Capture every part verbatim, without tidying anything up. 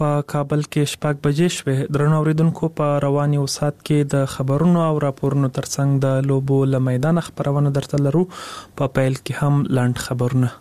په کابل کې شپږ بجې شوې. درنو اوریدونکو، په رواني اوسات کې د خبرونو او راپورونو ترڅنګ د لوبو له میدان خبرونه درته لرو. په پیل کې هم لاند خبرونه.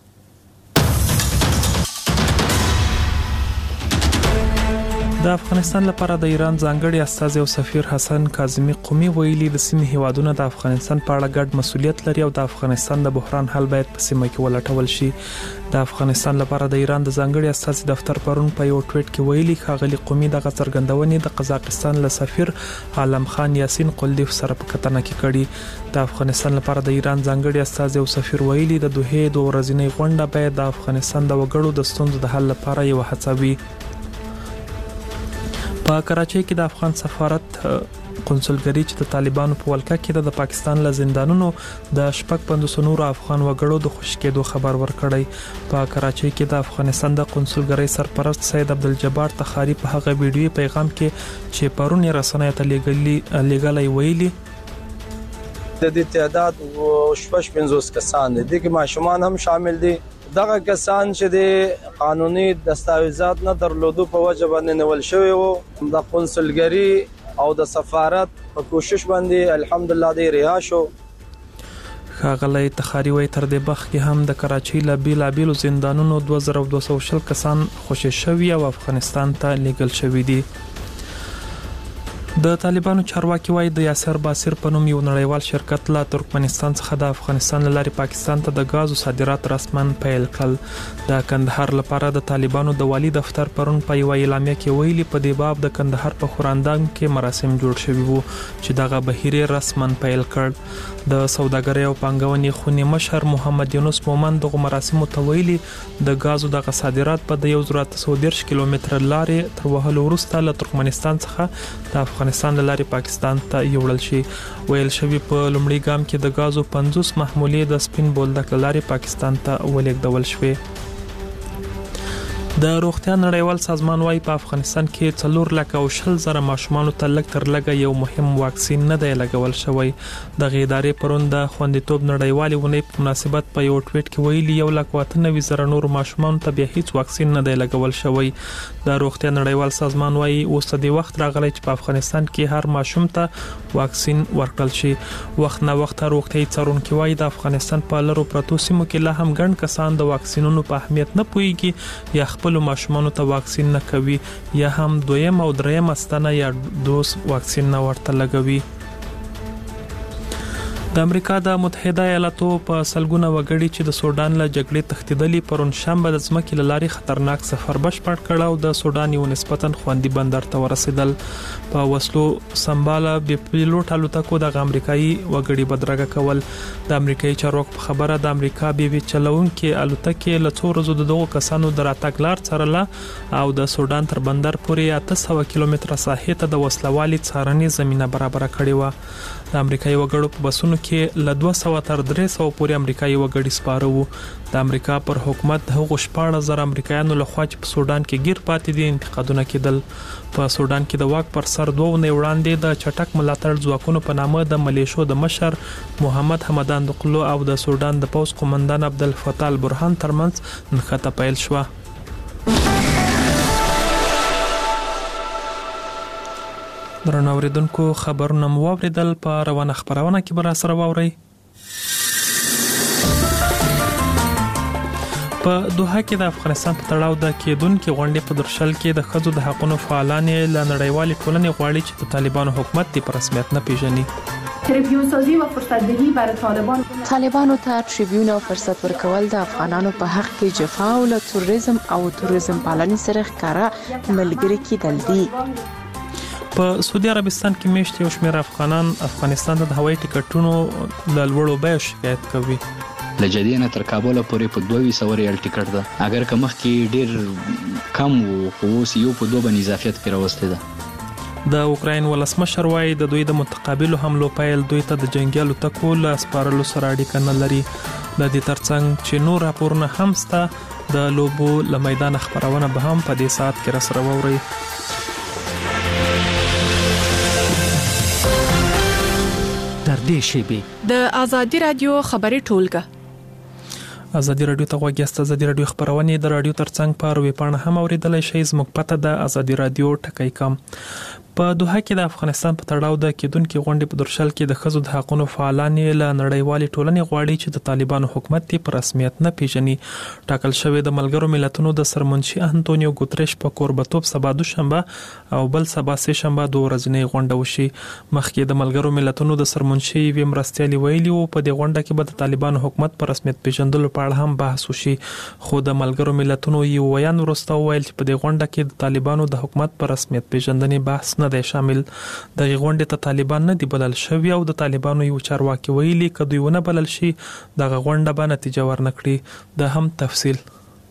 د افغانستان لپاره د ایران ځانګړي استازي او سفیر حسن کاظمي قومي ویلي د سیمې هیوادونو د افغانستان په اړه ګډ مسؤلیت لري او د افغانستان د بحران حل باید په سیمه کې ولټول شي. د افغانستان لپاره د ایران د ځانګړي استازي دفتر پرون په یو ټویټ کې ویلي ښاغلي قومي د څرګندونې د قزاقستان له سفیر عالم خان یاسین قلدیف سره په کتنه کې کړي. د افغانستان لپاره د ایران ځانګړي استازي او سفیر ویلي د دوه دوه ورځنۍ غونډه باید د افغانستان د وګړو د ستونزو د حل لپاره یو هڅه وي. په کراچۍ کې د افغان سفارت قونسلګری چې د طالبانو په ولکه کې د پاکستان له زندانونو د شپږ پنځوس نور افغان وګړو د خوشکېدو خبر ورکړی. په کراچۍ کې د افغانستان د قونسلګری سرپرست سید عبدالجبار تخاری په هغه ویډیوي پیغام کې چې پرون یې رسنیو ته لېږلي لېږلای ویلي د دې تعداد شپږ پنځوس کسان دي، دغه ماشومان هم شامل دي. دغه کسان چې د قانوني دستاویزات نه درلودو په وجه باندې نیول شوی وو، د قونسلګری او د سفارت په کوشش باندې الحمدلله دی رها شو. ښاغلی تخاری وایي تر دې بخت کې هم د کراچۍ له بیلابیلو زندانونو دوه زره دوه سوه شل کسان خوشي شوي او افغانستان ته لیږل شوي دي. د طالبانو چارواکي وایي د یاسر باسر په نوم یو نړیوال شرکت له ترکمنستان څخه د افغانستان له لارې پاکستان ته د غازو صادرات رسماً پیل کړل. د کندهار لپاره د طالبانو د والی دفتر پرون په یو اعلامیه کې ویلي په دې باب د کندهار په خوراندام کې مراسم جوړ شوي وو چې دغه بهیر رسماً پیل کړ. د سوداګرۍ او پانګونې خونې مشر محمد یونس مومن دغه مراسمو ته ویلي د غازو دغه صادرات په د یو زره اته سوه دېرش کیلومتره لارې تر وهلو وروسته له ترکمنستان څخه د افغانستان له لارې پاکستان ته یوړل شي. ویل شوی په لومړي ګام کې د غازو پنځوس محمولې د سپین بولدک له لارې پاکستان ته ولېږدول شوې. د روغتیا نړیوال سازمان وايي په افغانستان کې څلور لک او شل زره ماشومانو ته لږ تر لږه یو مهم واکسین نه دی لګول شوی. د ادارې پرون د خوندیتوب نړیوالې ونې په مناسبت په یو ټویټ کې ویلي یو لک او اته نوي زره نور ماشومانو ته بیا هیڅ واکسین نه دی لګول شوی. د روغتیا نړیوال سازمان وايي اوس د وخت راغلی چې په افغانستان کې هر ماشوم ته واکسین ورکړل شي. وخت نه وخت روغتیايي څارونکي وايي د افغانستان په لرو پرتو سیمو کې لا هم ګڼ کسان د واکسینونو په اهمیت نه پوهیږي یا خپل ماشومانو ته واکسین نه کوي یا هم دویم او دریم استنه یا دوز واکسین نه ورته لګوي. د امریکا د متحده ایالاتو په سلګونه وګړي چې د سودان له جګړې تښتیدلي پرون شنبه د ځمکې له لارې خطرناک سفر بشپړ کړ او د سودان یو نسبتاً خوندي بندر ته ورسېدل. په وسلو سمباله بې پیلوټ الوتکو د امریکایي وګړي بدرګه کول. د امریکایي چارواکو په خبره د امریکا بي بي چلوونکي الوتکې له څو ورځو د دغو کسانو د راتګ لار څارله او د سودان تر بندر پورې اته سوه کیلومتره ساحې ته د وسلوالي څارنې زمينه برابر کړې و. د امریکایي وګړو په بسونو کې له دوه سوه تر درې سوه پورې امریکایي وګړي سپاره وو. د امریکا پر حکومت د هغو شپاړس زره امریکایانو لخوا چې په سودان کې گیر پاتې دي انتقادونه کېدل. په سودان کې د واک پر سر دوه ونې وړاندې د چټک ملاتړ ځواکونو په نامه د ملیشو د مشر محمد حمدان دقلو او د سودان د پوځ قومندان عبدالفتاح البرهان ترمنځ نښته پیل شوه. درنو اوریدونکو، خبرونه مو واوریدل. په روانه خبرونه کې به را سره واورئ. په دوحه کې د افغانستان په تړاو د کېدونکو غونډې په درشل کې د ښځو د حقوقو فعالان له نړیوالې ټولنې غواړي چې د طالبانو حکومت په رسمیت نه پیژني. تریبیون سازی و فرصت دهی برای طالبان طالبانو ته تریبیون او فرصت ورکول د افغانانو په حق کې جفا او له توریزم او توریزم پالنې سره ښکارا ملګری کېدل دي. په سعودي عربستان کې میشت یو شمېر افغانان افغانستان ته د هوایي ټکټونو د لوړو بیو شکایت کوي. له جدې نه تر کابل پورې په دوه سوه ریال ټیکټ ده، اگر که مخکې ډیر کم وو خو اوس یو په دوه باندې اضافیت کې راوستي ده. د اوکراین ولسمشر وايي د دوی د متقابلو حملو پیل دوی ته د جنگي الوتکو له سپارلو سره اړیکه نه لري. د دې ترڅنګ چې نور راپورونه هم سته د لوبو له میدان خبرونه به هم په دې ساعت کې را سره واورئ. در دې شیبې د آزادي رادیو خبري ټولګه ازادي رادیو ته غوږ یاست. ازادي رادیو خبرونه د رادیو ترڅنګ په ویبپاڼه هم اوریدلای شئ. زموږ پته د ازادي رادیو ټکی کام. په دوحه کې د افغانستان په تړاو د کېدونکو غونډې په درشل کې د ښځو د حقوقو فعالان له نړیوالې ټولنې غواړي چې د طالبانو حکومت ته په رسمیت نه پیژني. ټاکل شوی د ملګرو ملتونو د سرمنشي انټونیو ګوتریش په کوربتوب سبا دوشنبه او بل سبا سه شنبه دوه ورځې غونډه وشي. مخکې د ملګرو ملتونو د سرمنشي وی مرستيالي ویلي وو په دې غونډه کې به د طالبانو حکومت په رسمیت پیژندلو په اړه هم بحث وشي. خو د ملګرو ملتونو یو ویان وروسته ویل چې په دې غونډه کې د طالبانو د حکومت په رسمیت پیژندنې بحث نه دی شامل. د غونډې ته طالبان نه دی بلل شوی او د طالبانو یو چارواکي ویلي ک دوی ونه بلل شي د غونډه به نتیجه ورنکړي. د هم تفصیل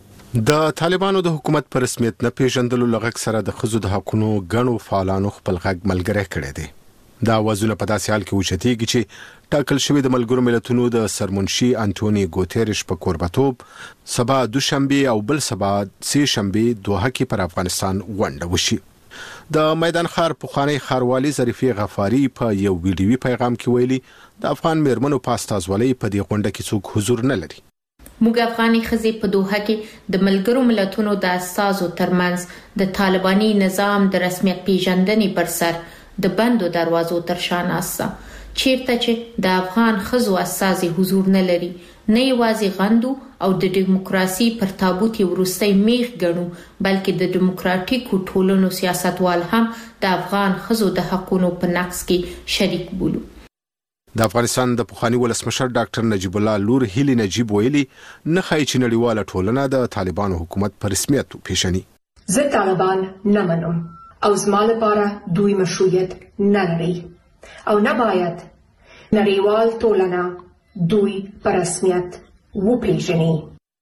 د طالبانو د حکومت پر رسمیت نه پیژندلو لغږ سره د خزو د حقوقو غنو فعالانو خپل غږ ملګری کړی دی. دا وزونه په داسې حال کې وشتيږي چې ټاکل شوی د ملګرو ملتونو د سرمنشي انټونی ګوتریش په کوربتوب سبا دوشنبه او بل سبا سه شنبه دوحه کې پر افغانستان غونډه وشي. د میدان خار پخوانی خاروالي ظریفي غفاری په یو ویډیوي پیغام کې ویلي د افغان میرمنو پاستازولۍ په دې غونډه کې څوک حضور نه لري. موږ افغاني خزې په دوحه کې د ملګرو ملتونو د اساسو ترمنځ د طالباني نظام د رسمیت پیژندنې پر سر د بندو دروازو تر شا ناسه چیرته چې د افغان خزو اساسي حضور نه لري، نه یوازې غندو او د دیموکراسي پر تابوت ورستۍ میخ ګڼو، بلکې د دیموکراتیکو ټولنو سیاستوال هم د افغان خزو د حقوقو په نقض کې شریک بولو. د افغانستان د پخوانی ولسمشر ډاکټر نجیب الله لور هیلی نجیب ویلي نه خای چې نړیواله ټولنه د طالبانو حکومت په رسمیت پیژني. زه طالبان نه منم او زما لپاره دوی مشروعیت نه لري او نه باید نړیوال ټولنه دوی په رسمیت وپیژني.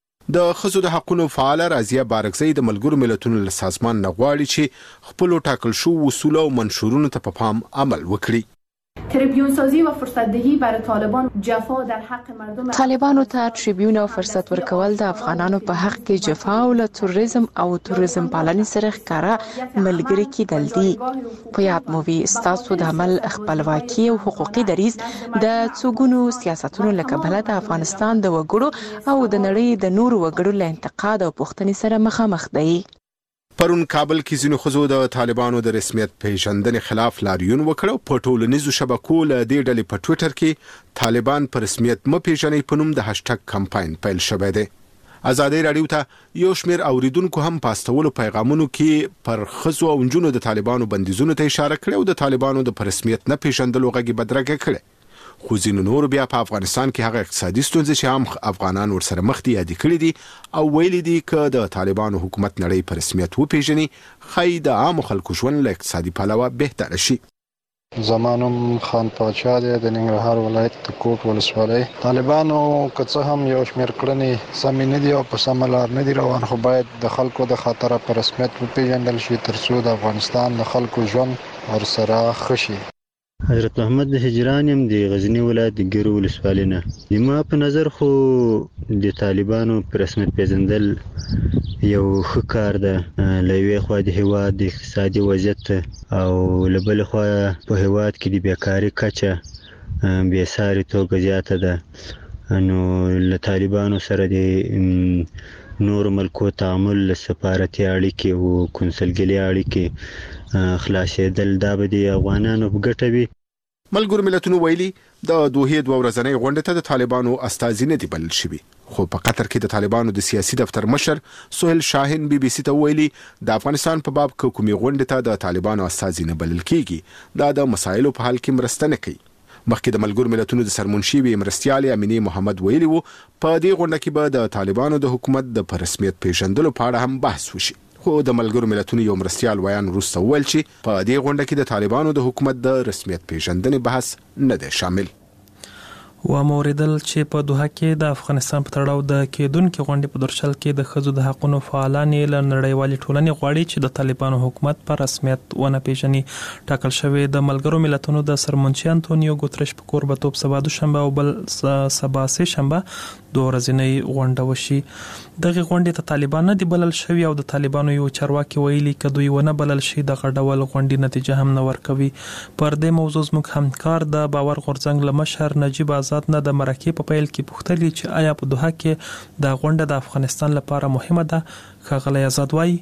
د خزو د حقوقو فعال رازیه بارکزی د ملګرو ملتونو له سازمان نغواړي چې خپل ټاکل شو اصول او منشورونو ته په پام عمل وکړي. تریبیون سازی و فرصت دهی برای طالبان جفا در حق مردم طالبانو ته تریبیون او فرصت ورکول د افغانانو په حق کې جفا او له توریزم او توریزم پالنې سره ښکارا ملګری کېدل دي. په یاد مو وی ستاسو د عمل خپلواکي او حقوقي دریځ د څوګونو سیاستونو لکه بل د افغانستان د وګړو او د نړۍ د نورو وګړو له انتقاد او پوښتنې سره مخامخ دي. پرون کابل کې ځینو خزو د طالبانو د رسمیت پیژندنې خلاف لاریون وکړ. په ټولنیزو شبکو له دې ډلې په ټوئیټر کې طالبان په رسمیت م پیژنې په نوم د هاشټګ کمپاین پیل شوی دی. ازادي رادیو ته یو شمېر اوریدونکو هم پاستولو پیغامونو کې پر خزو او نجونو د طالبانو بندیزونو ته اشاره کړې او د طالبانو د رسمیت نه پیژندلو غږی بدرګه کړې. خو ځینو نور بیا په افغانستان کې هغه اقتصادي ستونزې چې هم افغانان ورسره مخ دي یاد کړي دي او ویلي دي چې د طالبانو حکومت نړۍ په رسمیت وپیژني خای د عام خلکو ژوند له اقتصادي پلوه بهتر شي. زمانم خان پاچا دی د ننګرهار ولایت د کوټ ولسوالۍ. طالبانو که څه هم یو شمېر کړنې سمې نه دي او په سمه لار نه دي روان، خو باید د خلکو د خطره په رسمیت وپیژندل شي ترڅو د افغانستان د خلکو ژوند ورسره ښه شي. حضرت محمد د هجران يم د غزنی ولایت د ګیرو ولسوالۍ نه. زما په نظر خو د طالبانو په رسمیت پیژندل یو ښه کار ده. له یوې خوا د هیواد د اقتصادي وضعیت او له بلې خوا په هیواد کې د بیکاري کچه بې ساري توګه زیاته ده، نو له طالبانو سره د نور ملکو تعامل له سفارتي اړیکې او کنسلګري اړیکې خلاصېدل دا به د افغانانو په ګټه وي. ملګرو ملتونو ویلي د دوحې دوه ورځنۍ غونډې ته د طالبانو استازي نه دي بلل شوي. خو په قطر کې د طالبانو د سیاسي دفتر مشر سهیل شاهین بي بي سي ته ویلي د افغانستان په باب کومې غونډې ته د طالبانو استازي نه بلل کیږي دا د مسایلو په حل کې مرسته نه کوي. مخکې د ملګرو ملتونو د سرمنشي وی مرستيالي امینه محمد ویلي وو په دې غونډه کې به د طالبانو د حکومت د رسمیت پیژندلو په اړه هم بحث وشي. خو د ملګرو ملتونو یو مرستيال ویان وروسته ویل چې په دې غونډه کې د طالبانو د حکومت د رسمیت پیژندنې بحث نه دی شامل. و موریدل چې په دوحه کې د افغانستان په تړاو د کېدونکو غونډې په درشل کې د خزو د حقوقو فعالان له نړیوالې ټولنې غواړي چې د طالبانو حکومت په رسمیت ونه پیژني. ټاکل شوی د ملګرو ملتونو د سرمنشي انټونیو ګوتریش په کوربتوب سبا دوشنبه او بل سبا سه شنبه دوه ورځنۍ غونډه وشي. دغه غونډې ته طالبان نه دي بلل شوي او د طالبانو یو چارواکي ویلي که دوی ونه بلل شي دغه ډول غونډې نتیجه هم نه ورکوي. پر دې موضوع زموږ همکار د باور غورځنګ له مشر نجیب آزاد نه د مرکې په پیل کې پوښتلي چې آیا په دوحه کې د غونډه د افغانستان لپاره مهمه ده. ښاغلی آزاد وایي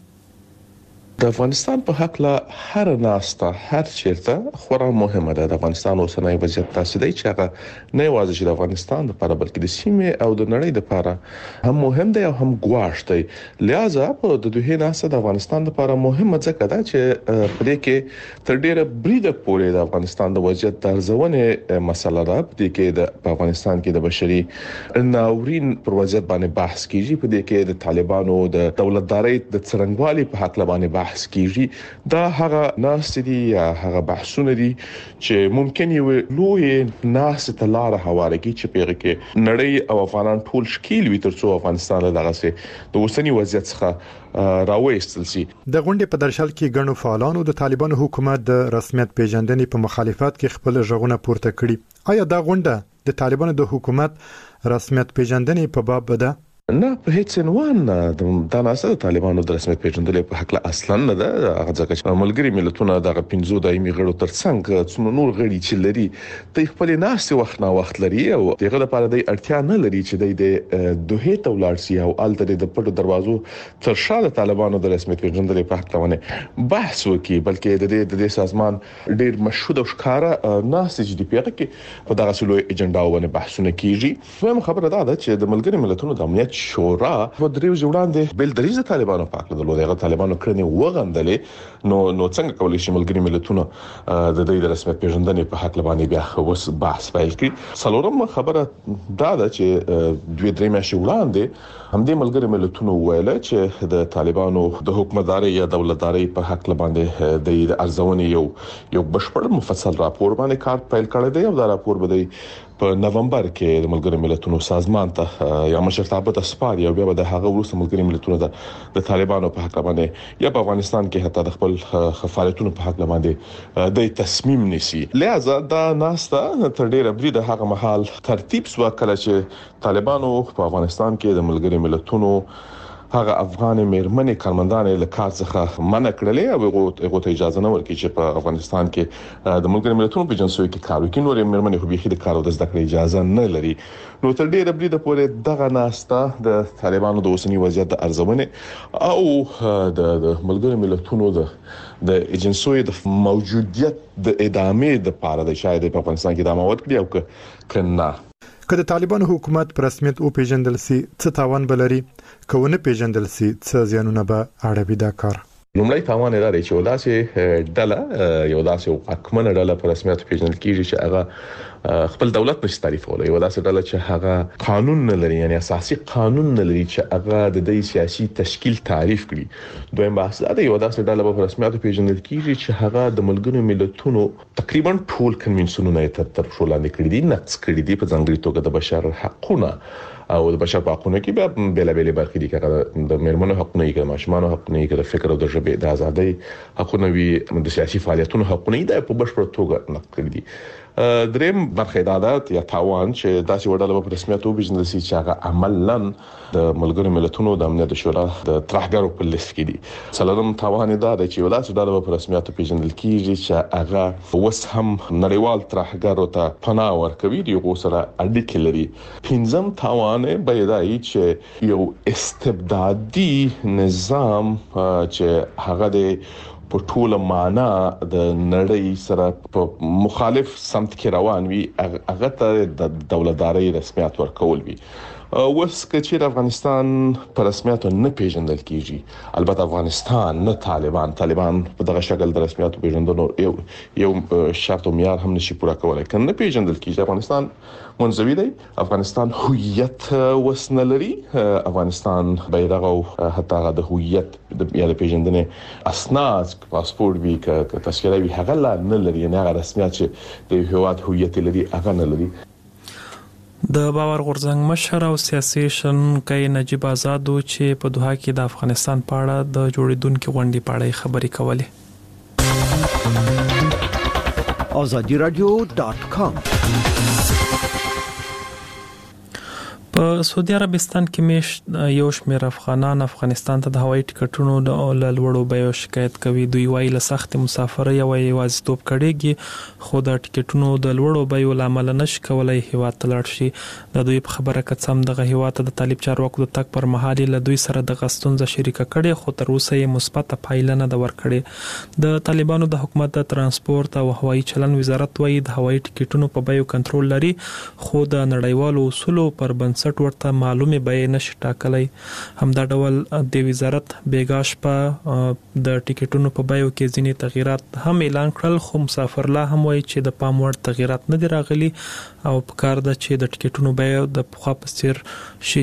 د افغانستان په حق له هر ناسته هر چیرته خورا مهمه ده. د افغانستان اوسنۍ وضعیت تاسو دی چې هغه نه یوازې د افغانستان لپاره بلکې د سیمې او د نړۍ لپاره هم مهم دی او هم ګواښ دی. لہذا په د دوه ناسته د افغانستان لپاره مهمه ځکه ده چې په دې کې تر ډیره بریده پورې د افغانستان د وضعیت د ارزونې مسله ده. په دې کې د افغانستان کې د بشري ناورین پر وضعیت باندې بحث کیږي. په دې کې د طالبانو د دولتدارۍ د څرنګوالي په حق باندې بحث کیږي. دا هغه ناس دي یا هغه بحثونه دي چې ممکن یو لوی ناس ته لار هواره کی چې پیغه کې نړۍ او افغانان ټول شکیل وي ترڅو افغانستان له دغه څه د اوسنی وضعیت څخه راوېستل شي. د غونډې په درشل کې ګڼو فعالانو د طالبانو حکومت د رسمیت پیژندنې په مخالفت کې خپل ژغونه پورته کړي. آیا دا غونډه د طالبانو د حکومت رسمیت پیژندنې په باب ده؟ نه په هیڅ عنوان دا ناسه د طالبانو د رسمیت پیژندلې په حق له اصلا نه ده. هغه ځکه چې ملګری ملتونه د پنځو دایمي غړو ترڅنګ څومره نور غړي چې لري د خپل ناسې وخت نه وخت لري او دغه لپاره د اړتیا نه لري چې د دوه ته ولاړ شي او الته د پټو دروازو تر شا د طالبانو د رسمیت پیژندلې په حق باندې بحث وکړي. بلکې د دې د سازمان ډیر مشهود او ښکارا ناسې چې د پیغه کې په دغه سلوې ایجنډا باندې بحثونه کیږي. نو خبره ده چې د ملګری ملتونو د امنیت شورا په دریو وړاندې بل دریزه طالبانو پاک له دغه طالبانو کړنې وغندلې. نو نو څنګه کولای شي ملګری ملتونه د دې د رسمیت پیژندنې په حق باندې بیا اوس بحث پیل کړي. څلورم خبره دا ده چې دوی درې میاشتې وړاندې همدې ملګری ملتونه ویل چې د طالبانو د حکومتداري یا دولتداري په حق باندې د ارزونې یو یو بشپړ مفصل راپور باندې کار پیل کړی دی او دا راپور به په نومبر کې د ملګری ملتونو سازمان ته یا مشرتابه ته سپاري او بیا به د هغه وروسته ملګری ملتونو د طالبانو په حق باندې یا په افغانستان کې حتی د خپل فعالیتونو په حق باندې د تصمیم نیسي. لہذا دا ناسته تر ډیره بریده هغه مهال ترتیب سو کله چې طالبانو په افغانستان کې د ملګری ملتونو هغه افغان مېرمنې کارمندانې له کار څخه منع کړلې او هغه ته اجازه نه ورکړي چې په افغانستان کې د ملګری ملتونو په جنسوي کې کار وکړي. نور مېرمنې خو به د کار او د زده کړې اجازه نه لري. نو تر ډیره بریده پورې دغه ناسته د طالبانو د اوسنی وضعیت د ارزونې او د ملګری ملتونو د د ایجنسوي د موجودیت د ادامې د پاره د شاید په افغانستان کې د اموات کړي او کنه که د طالبانو حکومت په رسمیت او پیژندل سي څه تاوان بلري کونه پیژندل سي څه زیانونه به اړوي دا کار. لومړی تاوان لري چې ولاسه ډله یو داسې حکومت ډله په رسمیت پیژندل کیږي چې هغه خپل دولت نشي تعریفولای. یو داسې ډله چې هغه قانون نه لري یعنی اساسي قانون نه لري چې هغه د دې سیاسي تشکیل تعریف کړي. دویم بحث دا یو داسې ډله په رسمیت پیژندل کیږي چې هغه د ملګرو ملتونو تقریبا ټول کنونسیونونه تر شو لاندې کړی دي نقض کړی دي په ځانګړي توګه د بشر حقوقونه او د بشر حقوقونه کې به بل بل برخې دي چې د مېرمنو حقوقونه کې د ماشومانو حقوقونه کې د فکر او د ژبې د ازادۍ حقوقونه وي د سیاسي فعالیتونو حقوقونه د په بشپړ توګه نقض کړی دي. دریم برخه عادت یا تاوان چې داسې وړاندې په رسمیت او بزنس چې هغه عملاً د ملګرو ملتونو د امنیت شورا د ترهګرو په لیست کې دي. څلورم تاوان دا دی چې ولاسه د په رسمیت پیژندل کیږي چې هغه وس هم نړیوال ترهګرو ته پناه ورکوي دی او سره اړیکې لري. پنځم تاوان به دا چې یو استبدادي نظام چې هغه د په ټوله معنا د نړۍ سره په مخالف سمت کې روان وي هغه ته د دولتدارۍ رسمیت ورکول وي. اوس چې افغانستان په رسمیت نه پیژندل کیږي البته افغانستان نه طالبان طالبان په دغه شکل د رسمیت پیژندنو یو یو شرط او معیار هم نشي پوره کولای کنه پیژندل کیږي. افغانستان منځوي دی. افغانستان هویت وسنه لري. افغانستان بیرغ او حتی د هویت یا د پیژندنې اسناد پاسپورت وی ک تذکره وی هغه لا نه لري نه رسمیت چې د هویت هویت لري هغه نه لري. د باور غورځنګ مشر او سیاسي شنونکی نجیب آزاد چې په دوحه کې د افغانستان په اړه د جوړیدونکو غونډې په اړه خبرې کولې. azadi radio dot com په سعودي عربستان کې میش یو شمېر افغانان افغانستان ته د هوایي ټکټونو د لوړو بیو شکایت کوي. دوی وایي له سخت مسافرۍ او یوازیتوب کړيږي، خو د ټکټونو د لوړو بیو لامل نشي کولای هیواد ته لاړ شي. د دوی په خبره کې سم دغه هیواد ته د طالب چارواکو د تک پر مهال له دوی سره د غستونځ شریکه کړي، خو تر اوسه یې مثبت پایله نه ده ورکړې. د طالبانو د حکومت د ترانسپورت او هوایي چلن وزارت وایي د هوایي ټکټونو په بیو کنټرول لري، خو د نړیوالو اصولو پر بنسټ ورته معلومه بیه نشي ټاکلای. همدا ډول د وزارت بیګاش په د ټیکټونو په بیو کې ځینې تغیرات هم اعلان کړل، خو مسافر لا هم وایي چې د پام وړ تغیرات نه دي راغلي او په کار ده چې د ټیکټونو بیه د پخوا په څیر شي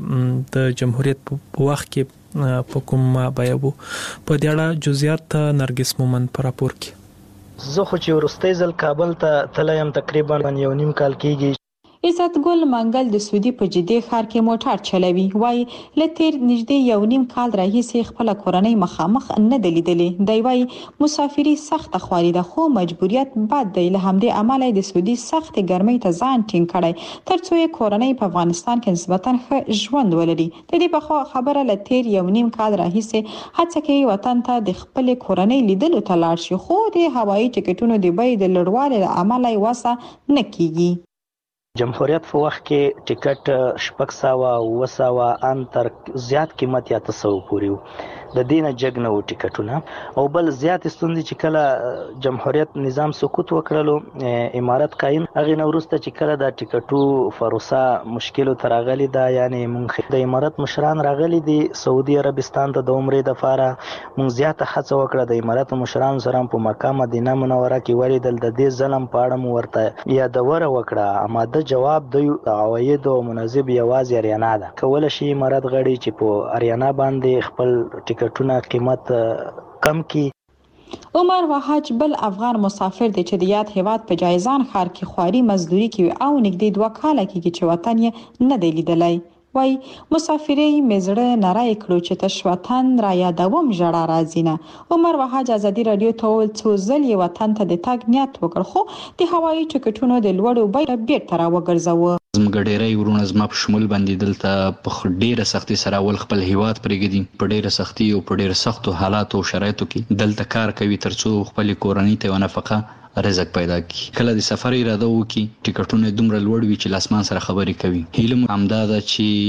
چې د جمهوریت په وخت کې په کوم بیه وو. په دې اړه جزئیات نرګس مومن پر راپور کې. زه خو چې ورستۍ ځل کابل ته تلم تقریبا یو نیم کال کېږي. عزت ګل منګل د سعودي په جدي ښار کې موټر چلوي، وایي له تیر نږدې یو نیم کال راهیسې خپل کورنۍ مخامخ نه دی لیدلې. دی وایي مسافري سخت خواري ده، خو مجبوریت بد دی. له همدې امله د سعودي سخت ګرمۍ ته ځان ټینګ کړی ترڅو یې کورنۍ په افغانستان کې نسبتا ښه ژوند ولري. د دې په خبره له تیر یو نیم کال راهیسې هڅه کوي وطن ته د خپل کورنۍ لیدلو ته لاړ شي، خو د هوایي ټکټونو د بیې د لوړوالي له امله یې وسه نه کیږي. جمهوریت په وخت کې ټیکټ شپږ سوه اوه سوه ان تر زیات قیمت یا اته سوه پورې وو. د دې نه جګ نه وو ټیکټونه. او بل زیات ستونزې چې کله جمهوریت نظام سقوط وکړلو، امارت قایم، هغې نه وروسته چې کله د ټیکټو پروسه مشکلو ته راغلې ده، یعنې موږ د امارت مشران راغلي دي سعودي عربستان ته د عمرې دپاره، موږ زیاته هڅه وکړه د امارت مشرانو سره په مکه مدینه منوره کې ولیدل. د دې ظلم په اړه مو ورته یادونه وکړه. اماده جواب د عوایدو مناسب یوازې اریانا ده. کولی شي امارت غړي چې په اریانا باندې خپل ټیکټونه قیمت کم کړي. عمر وحاج بل افغان مسافر دی چې د یاد هیواد په جایزان ښار کې خواري مزدوري کوي او نږدې دوه کاله کېږي چې وطن یې نه دی لیدلی. وای مسافرۍ مزړه نری کړو چې تش وطن را یادوم ژړا راځي نه. عمر وحاج ازادي رادیو ته وویل څو ځل یې وطن ته د تګ نیت وکړ، خو د هوایي ټکټونو د لوړو بیې بیرته راوګرځاوه. زموږ ډیری ورونه زما په شمول باندې دلته په ډیره سختي سره ول خپل هیواد پرېږدي، په ډیره سختي او په ډیره سختو حالاتو او شرایطو کې دلته کار کوي ترڅو خپل کورنۍ ته ونفقه رزق پیدا کی. کله د سفر اراده وکي ټیکټونه دومره لوړ وي چې لاسمان سره خبرې کوي. هیله همدا ده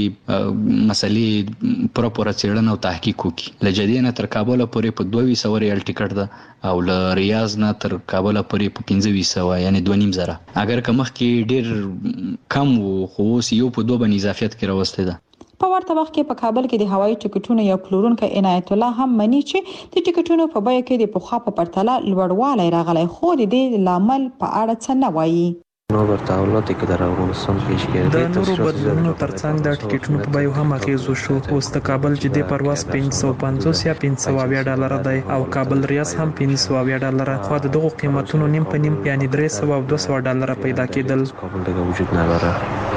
چې مسلې پوره پوره څېړنه او تحقیق وکي. له جدې نه تر کابل پورې په دوه سوه ریال ټیکټ ده او له ریاض نه تر کابل پورې په پنځه سوه، یعنی دوه نیم زره. اگر که مخکې ډیر کم وو، خو اوس یو په دوه باندې اضافیت کې راوستی ده. په ورته وخت کې په کابل کې د هوایي ټکټونو یو پلورونکی عنایت الله هم مني چې د ټکټونو په بیه کې د پخوا په پرتله لوړوالی راغلی، خو د دې لامل په اړه څه نه وایي. نور تحولات که در افغانستان پیش گرفته، د نورو بدلونونو ترڅنګ د ټکټونو په بیو هم اغیز وشو. اوس د کابل جدي پرواز پنځه سوه پنځوس یا پنځه سوه اویا ډالره دی او کابل ریاض هم پنځه سوه اویا ډالره، خو د دغو قیمتونو نیم په نیم یعنی درې سوه او دوه سوه ډالره پیدا کېدل. کابل دیگه وجود نداره.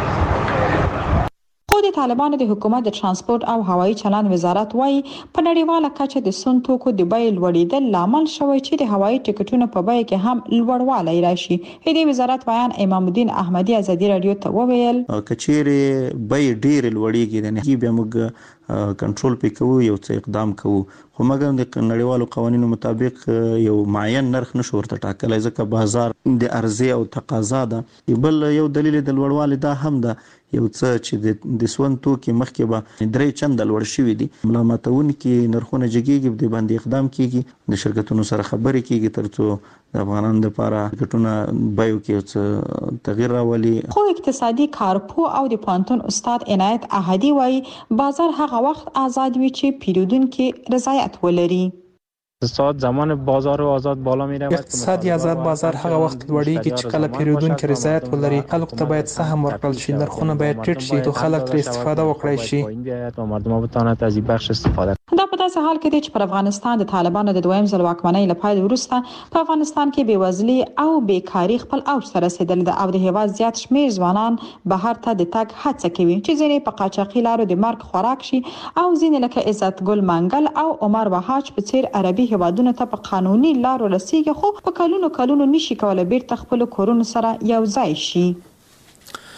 د طالبانو د حکومت د ترانسپورت او هوایي چلند وزارت وایي په نړیواله کچه د سون توکو د بیې لوړېدل لامل شوی چې د هوایي ټکټونو په بیه کې هم لوړوالی راشي. د وزارت بیان امام الدین احمدي ازادي رادیو ته وویل کچېرې بیې ډېرې لوړېږي د بیا موږ کنټرول پې کوو، یو څه اقدام کوو، خو مګر د نړیوالو قوانینو مطابق یو معین نرخ نشو ورته ټاکلی ځکه بازار د عرضې او تقاضا ده. بل یو دلیل د لوړوالي دا هم ده یو څه چې د سون توکي مخکې به درې چنده لوړ شوي دي، ملامتونکي نرخونه جګېږي، د باندې اقدام کیږي، د شرکتونو سره خبرې کیږي ترڅو د افغانانو لپاره ټکټونه بیو کې څه تغیر راولي. خو اقتصادي کارپو او د پوهنتون استاد عنایت احدي وایي بازار هغه وخت آزاد وي چې پیرودونکي رضایت ولري. اقتصاد زمان بازار و آزاد بالا میره. اقتصادي آزاد بازار هغه وخت لوړیږي چې کله پیرودونکي رضایت ولري. خلکو ته باید سهم ورکړل شي، نرخونه باید ټیټ شي او خلک ترې استفاده وکړي شي. مردم بتوانند از این بخش استفاده کنند. دا په داسې حال کې دی چې پر افغانستان د طالبانو د دویم ځل واکمنۍ له پیل وروسته په افغانستان کې بېوزلي او بیکاري خپل اوج ته رسېدلې ده او د هېواد زیات شمېر ځوانان بهر ته د تګ هڅه کوي چې ځینې په قاچاقي لارو د مرګ خوراک شي او ځینې لکه عزت ګل منګل او عمر وحاج په څېر عربي هېوادونو ته په قانوني لارو رسیږي، خو په کلونو کلونو نشي کولی بیرته خپلو کورونو سره یو ځای شي.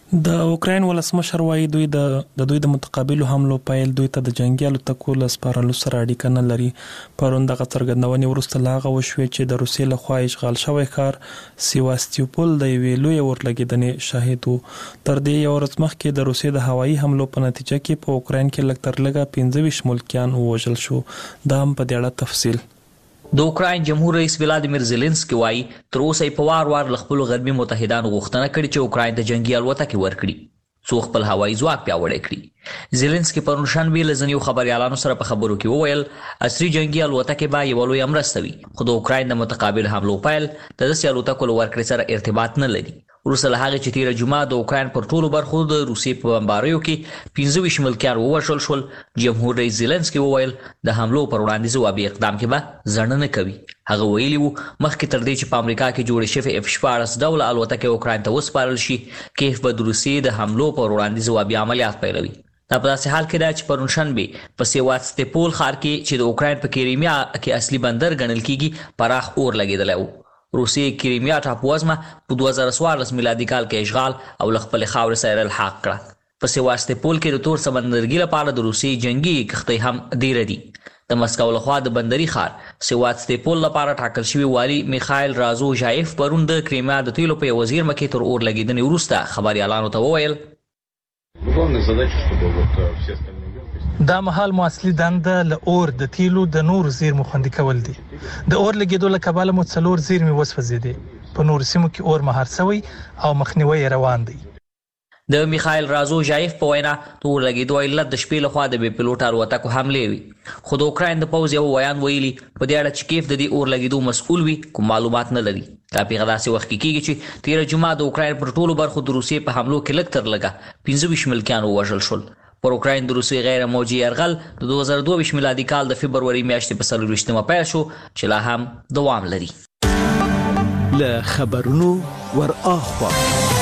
د اوکراین ولسمشر وايي دوی د د دوی د متقابلو حملو پایل دوی ته د جنگي الوتکو له سپارلو سره اړیکه نه لري. پرون دغه څرګندونې وروسته لا هغه وشوې چې د روسیې لخوا اشغال شوی ښار سیواستوپول د یوې لویې اورلګیدنې شاهد و. تر دې یو ورځ مخکې د روسیې د هوایي حملو په نتیجه کې په اوکراین کې لږ تر لږه پنځه ویشت ملکیان ووژل شو. دا هم په دې اړه تفصیل. د اوکراین جمهور رئیس ولادیمیر زيلنسکي وایي تر اوسه په وار وار ل خپل غربي متحدانو غوښتنه کړې چې اوکراین ته جنگي الوتکې ورکړي څو خپل هوایي ځواک پیاوړی کړي. زيلنسکي پرون شنبه له ځینو خبريالانو سره په خبرو کې وویل عصري جنگي الوتکې به یو لوی مرسته وي، خو د اوکراین د متقابل حملو پیل د داسې الوتکو له ورکړې سره ارتباط نه لري. وروسته له هغې چې تېره جمعه د اوکراین پر ټولو برخو د روسیې په بمباریو کې پنځه ویشت ملکیان ووژل شول، جمهور رئیس زيلنسکي وویل د حملو پر وړاندې ځوابي اقدام کې به زړه نه کوي. هغه ویلي وو مخکې تر دې چې په امریکا کې جوړې شوې اف شپاړس ډوله الوتکې اوکراین ته وسپارل شي، کیف به د روسیې د حملو پر وړاندې ځوابي عملیات پیلوي. دا په داسې حال کې ده چې پرون شنبه په سیواستوپول ښار کې چې د اوکراین په کریمیا کې اصلي بندر ګڼل کیږي پراخ اور لګېدلی و. روسیې کریمیا ټاپووزمه په دوه زره څوارلس میلادي کال کې اشغال او له خپلې خاورې سره الحاق کړه. په سیواستوپول کې د تور سمندرګي لپاره د روسیې جنگي کښتۍ هم ډیره دي. د مسکو لخوا د بندري ښار سیواستوپول لپاره ټاکل شوي والي میخایل رازوژایف پرون د کریمیا د تیلو په یوه زیرمه کې تر اور لګېدنې وروسته خبریالانو ته وویل دا مهال مو اصلي دنده له اور د تیلو د نورو زیرمو خوندي کول دي. د اور لګېدو له کبله مو څلور زیرمې وسوځېدې، په نورو سیمو کې اور مهار شوی او مخنیوی روان دی. د میخایل رازوژایف په وینا د اور لګېدو علت د شپې لخوا د بې پیلوټه الوتکو حملې وي، خو د اوکراین د پوځ یو ویان ویلي په دې اړه چې کیف د دې اور لګېدو مسؤل وي کوم معلومات نه لري. دا پیغله داسې وخت کې کېږي چې تېره جمعه د اوکراین پر ټولو برخو د روسیې په حملو کې لږ تر لږه پنځه ویشت ملکیان ووژل شول. پر اوکراین د روسیې غیر موجي یرغل د دوه زره دوه ویشت میلادي کال د فبروري میاشتې په څلرویشتمه پیل شو چې لا هم دوام لري. له خبرونو ور اخوا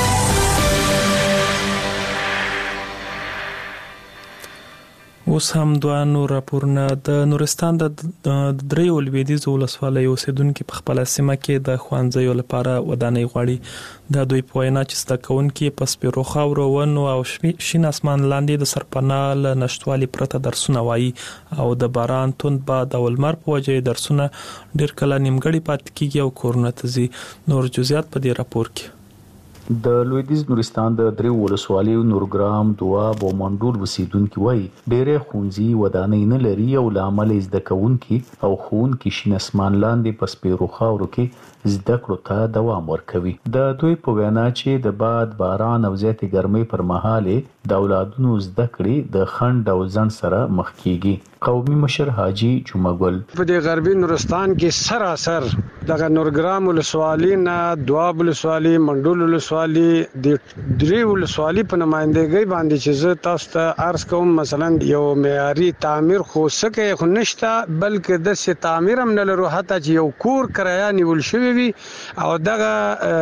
اوس هم دوه نور راپورونه. د نورستان د دریو لویدیځو ولسوالیو اوسیدونکي په خپله سیمه کې د ښوونځیو لپاره ودانۍ غواړي. د دوی په وینا چې زده کوونکي په سپیرو خاورو، ونو او شین اسمان لاندې د سرپناه له نشتوالي پرته درسونه وایي او د باران، توند باد او لمر په وجه درسونه ډېر کله نیمګړي پاتې کیږي او کورونه ته ځي. نور جزئیات په دې راپور کې. د لویدیځ نورستان د دریو ولسوالیو نورګرام، دواب او منډول اوسیدونکي وایي ډېری ښوونځي ودانۍ نه لري او له امله زده کوونکي او ښوونکي شین اسمان لاندې په سپیرو خاورو کې زده کړو ته دوام ورکوي. د دوی په وینا چې د باد، باران او زیاتې ګرمۍ پر مهال د اولادونو زده کړې د خنډ او ځنډ سره مخ کیږي. قومي مشر حاجی جمعګل په دې غربي نورستان کې سراسر دغه نورګرام ولسوالۍ نه دواب ولسوالۍ، منډول ولسوالۍ، د درې ولسوالۍ په نمائندګۍ باندې چې زه تاسو ته عرض کوم مثلا یو معیاري تعمیر خو سکه خو نشته، بلکې د سي تعمیر هم نه لرو، حتی چې یو کور کرایه نیول شوی وي او دغه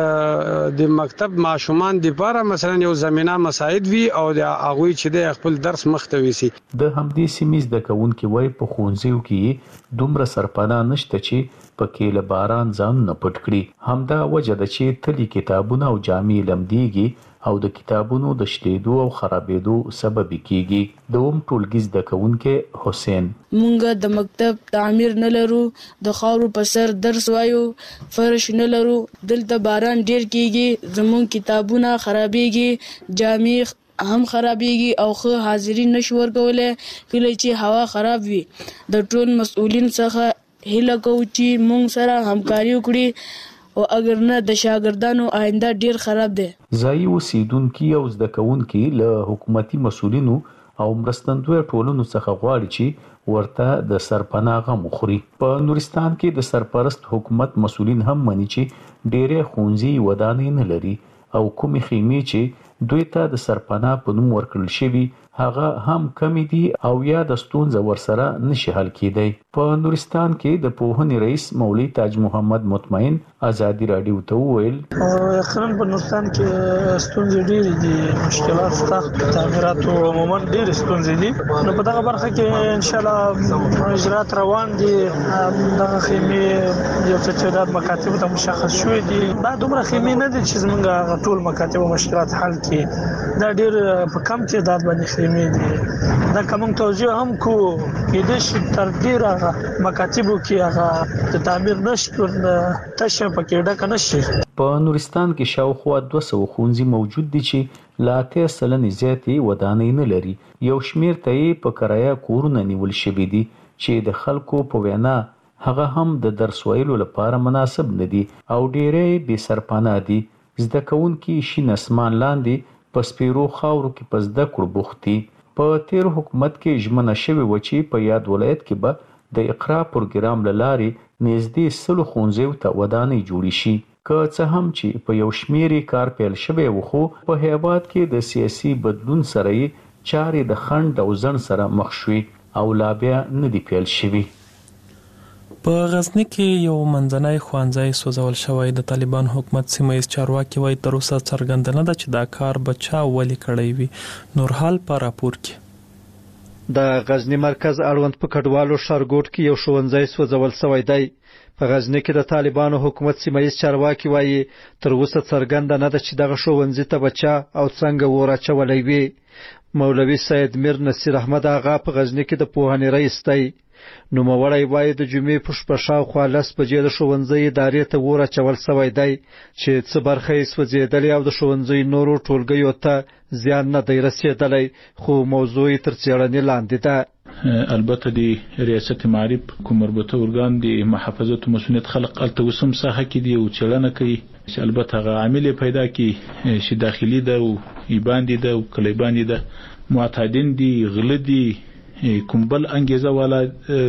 د مکتب ماشومان د لپاره مثلا یو زمينه مساعد وي او د هغه چې د خپل درس مخته وي. د همدې سیمې د کوونکي وای په ښوونځیو کې دومره سرپناه نشته چې پکې له باران ځان نه پټ کړي. همدا وجه ده چې تلي کتابونه او جامې لمدېږي او د کتابونو د شلیدو او خرابېدو سبب کیږي. د اوم ټولګي زده کوونکی حسین مونږ د مکتب تعمیر نه لرو، د خاورو په سر درس وایو، فرش نه لرو، دلته باران ډیر کیږي، زمون کتابونه خرابېږي، جامې هم خرابېږي او خو حاضرین نشو ورکولای کله چې هوا خراب وي. د ټول مسؤلین څخه هیله کوو چې مونږ سره همکاري وکړي او اگر نه د شاګردانو آینده ډیر خراب دی. ځایي اوسیدونکي او زده کوونکي له حکومتي مسؤلینو او مرستندوی ټولنو څخه غواړي چې ورته د سرپناه غم وخوري. په نورستان کې د سرپرست حکومت مسؤلین هم مني چې ډېرې ښوونځي ودانۍ نه لري او کومې خیمې چې دوی ته د سرپناه په نوم ورکړل شوي هغه هم کمی دي او یا د ستونزه ورسره نشي حل کېدی. په نورستان کې د پوهنې رئیس مولوي تاج محمد مطمئن ازادي راډیو ته وویل یقینا په نورستان کې ستونزې ډېرې دي، مشکلات سخت، تعمیراتو عموما ډېرې ستونزې دي. نو په دغه برخه کې ان شاء الله اجرات روان دي. دغه خیمې یو څه تعداد مکاتب ته مشخص شوې دي، دا دومره خیمې نه دي چې زموږ ټول مکاتب او مشکلات حل کې دا ډیر په کم تعداد باندې خیمې دي. دا کوم توجیه هم کو کې د شي تر ډیره مکاتبو کې هغه د تعمیر نشټون تشه پکې ډکه نشي. په نورستان کې شاوخوا دوه سوه ښوونځي موجود دي چې لا اتیا سلنې زیاتې ودانۍ نه لري. یو شمېر ته یې په کرایه کورونه نیول شوي دي چې د خلکو په وینا هغه هم د درس ویلو لپاره مناسب نه دي او ډېری بې سرپناه دي. زده کوونکي شین اسمان لاندې په سپیرو خاورو کې په زده کړو بوخت دي. په تیر حکومت کې ژمنه شوې وه چې په یاد ولایت کې به د اقرا پروګرام له لارې نږدې سلو ښوونځیو ته ودانۍ جوړې شي. که څه هم چې په یو شمېر کار پیل شوی و خو په هیواد کې د سیاسي بدلون سره یې چارې د خنډ او ځنډ سره مخ شوې او لا بیا نه دي پیل شوي. په غزنی کې یو منځنی ښوونځی سوځول شوی. د طالبان حکومت سیمه ییز چارواکي وایي تر اوسه څرګنده نه ده چې دا کار به چا ولې کړی وي. نورحال په راپور کې د غزنی مرکز اړوند په کډوالو ښارګوټ کې یو ښوونځی سوځول شوی دی. په غزنی کې د طالبانو حکومت سیمه ییز چارواکي وایي تر اوسه څرګنده نه ده چې دغه ښوونځي ته به چا او څنګه اور اچولی وي. مولوي سید میر نصیر احمد آغا په غزنی کې د پوهنې رئیس دی. نوموړی وایي د جمعې په شپه شاوخوا لس بجې د ښوونځي ادارې ته اور اچول شوی دی چې څه برخه یې سوځېدلې او د ښوونځي نورو ټولګیو ته زیان نه دی رسېدلی خو موضوع یې تر څېړنې لاندې ده. البته د ریاست معارف کوم مربوطه ارګان د محافظت مسؤلیت خلق الته اوس هم ساحه کې دي او څېړنه کوي چې البته هغه عامل پیدا کړي چې داخلي ده او ایباندې ده او کلیباندې ده معتادین دي غله دي کوم بل انګیزه والا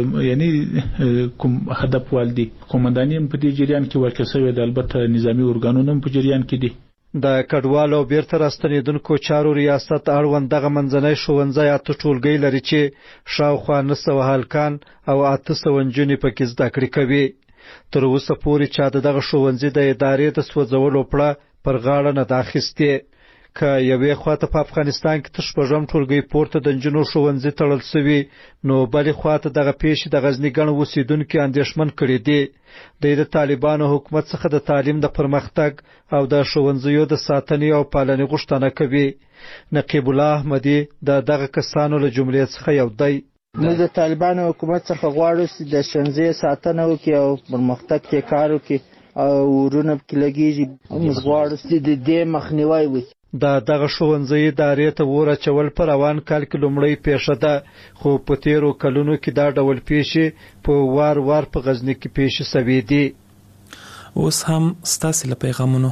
یعنی کوم هدف وال دي. قومنداني هم په دې جریان کې ورکړل شوې ده. البته نظامي ارګانونه هم په جریان کې دي. د کډوالو بیرته راستنېدونکو چارو ریاست اړوند دغه منځنی ښوونځی اته ټولګۍ لري چې شاوخوا نه سوه هلکان او اته سوه نجونې پکې زده کړې کوي. تر اوسه پورې چا د دغه ښوونځي د ادارې د سوځولو پړه پر غاړه نه ده اخیستې. که یوې خواته په افغانستان کې تر شپږم ټولګۍ پورته د نجونو ښوونځي تړل سوي نو بلې خواته دغه پیښې د غزني ګڼ اوسېدونکي اندېښمن کړي دي. دوی د طالبانو حکومت څخه د تعلیم د پرمختګ او د ښوونځیو د ساتنې او پالنې غوښتنه کوي. نقیب الله احمدي د دغه کسانو له جملې څخه یو دی. موږ د طالبانو حکومت څخه غواړو چې د ښوونځیو ساتنه وکړي او پرمختګ ته کار وکړي او ورونه پکې لګېږي. موږ غواړو چې د دې مخنیوی وکړي. د دغه ښوونځي ادارې ته اور اچول په روان کال کې لومړۍ پیښه ده خو په تیرو کلونو کې دا ډول پیښې په وار وار په غزني کې پیښې شوې دي. اوس هم ستاسې له پیغامونو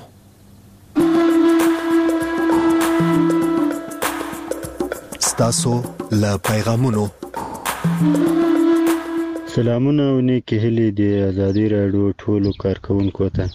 ستاسو له پیغامونو سلامونه او نیکې هیلې د ازادي راډیو ټولو کارکوونکو ته.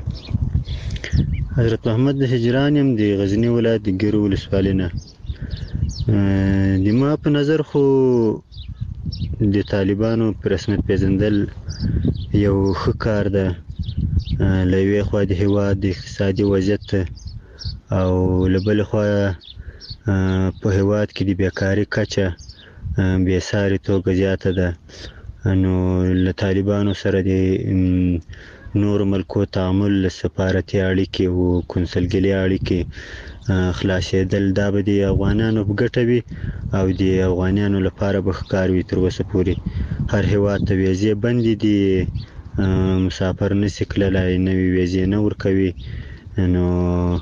حضرت محمد هجران یم د غزنی ولایت د ګیرو ولسوالۍ نه. د ما په نظر خو د طالبانو په رسمیت پیژندل یو ښه کار ده. له یوې خوا د هېواد د اقتصادي وضعیت او له بلې خوا په هېواد کې د بیکاري کچه بې ساري توګه زیاته ده نو له طالبانو سره د نور ملکو تعامل سفارتي اړیکې او کنسلګري اړیکې خلاصېدل دا به د افغانانو په ګټه وي او د افغانانو لپاره به ښه کار وي. تر اوسه پورې هر هېواد ته ویزې بندې دي مسافر نشي تللی نوې ویزې نه ورکوي نو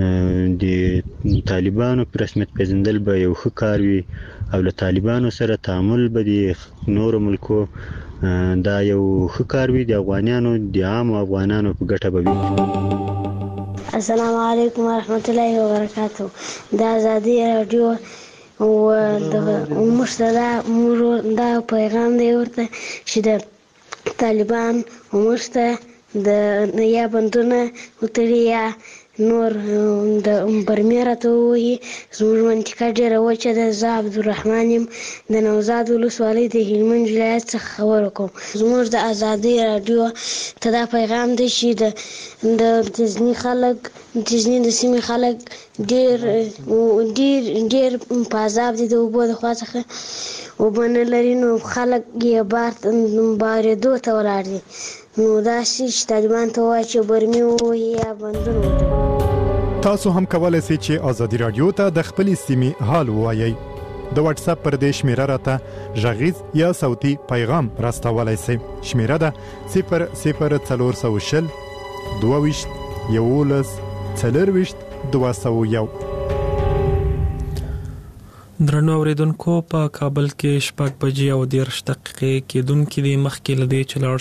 د طالبانو په رسمیت پیژندل به یو ښه کار وي او له طالبانو سره تعامل به د نورو ملکو دا یو ښه کار وي د افغانانو د عامو افغانانو په ګټه به وي. السلام علیکم ورحمت الله وبرکاتو. د ازادي راډیو او د موږ دا پیغام دی ورته چې د طالبان موږ ته د یا بندونه وتړي یا نور د برمې راته ووهي. زموږ منطقه ډېره وچه ده. زه عبدالرحمن یم د نوزاد ولسوالۍ د هلمند ولایت څخه خبره کوم. زموږ د ازادۍ راډیو ته دا پیغام دی چې د غزني خلک غزني د سیمې خلک ډېر ډېر ډېر په عذاب دي د اوبو د خوا څخه اوبه نه لري نو خلک یې بار بارېدو ته ولاړ دي. نو داسې چې طالبان ته ووایي چې برمې ووهي یا بندونه وتړي. تاسو هم کولای شئ چې ازادي رادیو ته د خپل سیمې حال ووایئ. د واتس اپ پر دې شمیره راته غږیز یا صوتي پیغام راستولای شئ. شمیره ده صفر صفر څلور سوه شل دوه ویشت یولس څلور ویشت دوه سوه یو. درنو اوریدونکو په کابل کې شپږ بجې او دېرش دقیقې کېدونکې دي. مخکې له دې چې لاړ